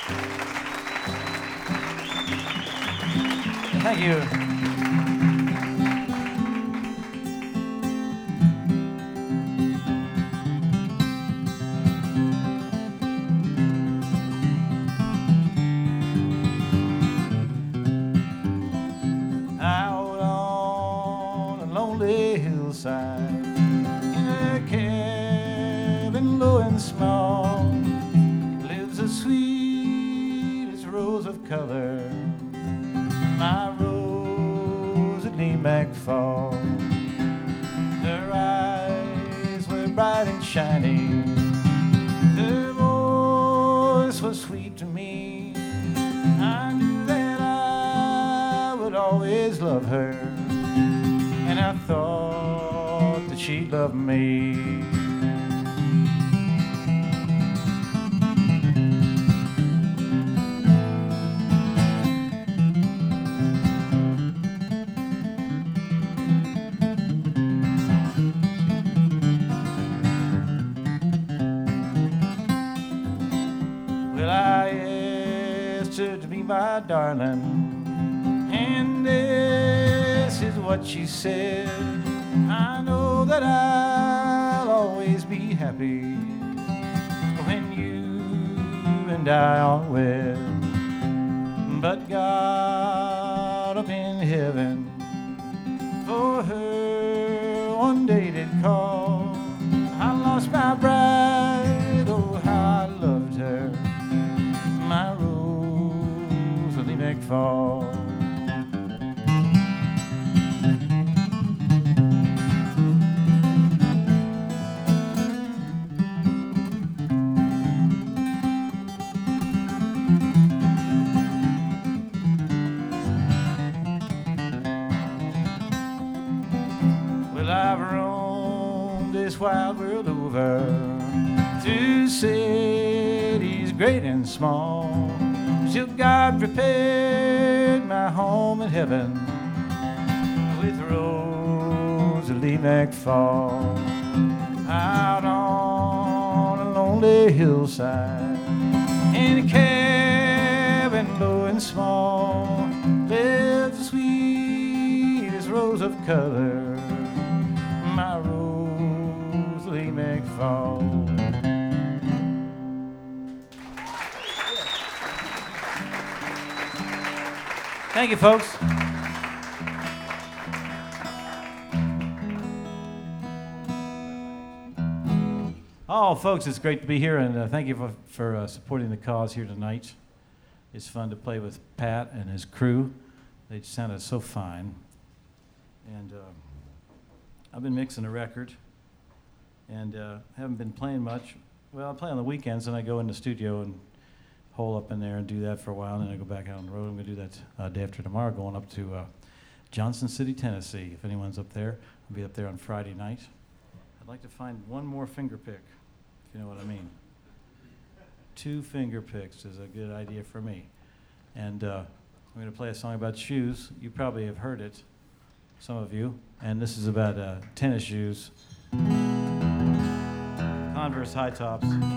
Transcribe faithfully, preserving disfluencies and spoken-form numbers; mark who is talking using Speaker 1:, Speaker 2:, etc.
Speaker 1: Thank you. Out on a lonely hillside, in a cabin low and small, lives the sweetest rose of color, my Rosalie McFall. Her eyes were bright and shining, her voice was sweet to me. I knew that I would always love her, and I thought that she'd love me. Well, I asked her to be my darling, and this is what she said: I know that I'll always be happy when you and I are wed, but God up in heaven for her one day did call. I lost my bride, oh how I loved her, my Rosalie McFall. Well, I've roamed this wide world over, through cities great and small, till God prepared my home in heaven with Rosalie McFall. Out on a lonely hillside, in a cabin low and small, lives the sweetest rose of color, my Rosalie McFall. Thank you, folks. Oh, folks, it's great to be here, and uh, thank you for, for uh, supporting the cause here tonight. It's fun to play with Pat and his crew. They sounded so fine. And uh, I've been mixing a record, and uh, haven't been playing much. Well, I play on the weekends, and I go in the studio and hole up in there and do that for a while, and then I go back out on the road. I'm going to do that uh, day after tomorrow, going up to uh, Johnson City, Tennessee. If anyone's up there, I'll be up there on Friday night. I'd like to find one more finger pick, if you know what I mean. Two finger picks is a good idea for me. And uh, I'm going to play a song about shoes. You probably have heard it, some of you. And this is about uh, tennis shoes, Converse high tops.